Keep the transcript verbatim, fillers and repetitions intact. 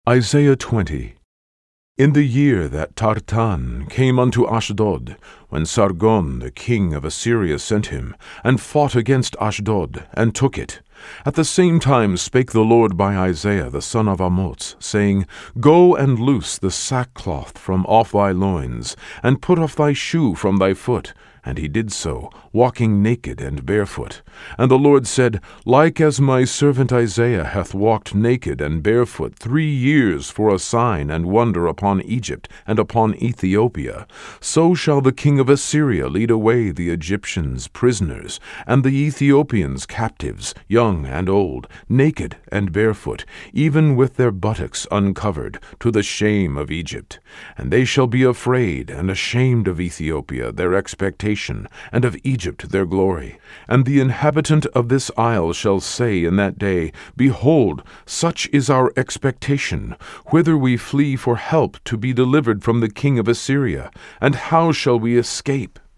Isaiah twenty. In the year that Tartan came unto Ashdod, when Sargon the king of Assyria sent him, and fought against Ashdod, and took it, at the same time spake the Lord by Isaiah the son of Amoz, saying, Go and loose the sackcloth from off thy loins, and put off thy shoe from thy foot. And he did so, walking naked and barefoot. And the Lord said, Like as my servant Isaiah hath walked naked and barefoot three years for a sign and wonder upon Egypt and upon Ethiopia, so shall the king of Assyria lead away the Egyptians prisoners, and the Ethiopians captives, young and old, naked and barefoot, even with their buttocks uncovered, to the shame of Egypt. And they shall be afraid and ashamed of Ethiopia, their expectation, and of Egypt their glory. And the inhabitant of this isle shall say in that day, Behold, such is our expectation, whither we flee for help to be delivered from the king of Assyria, and how shall we escape?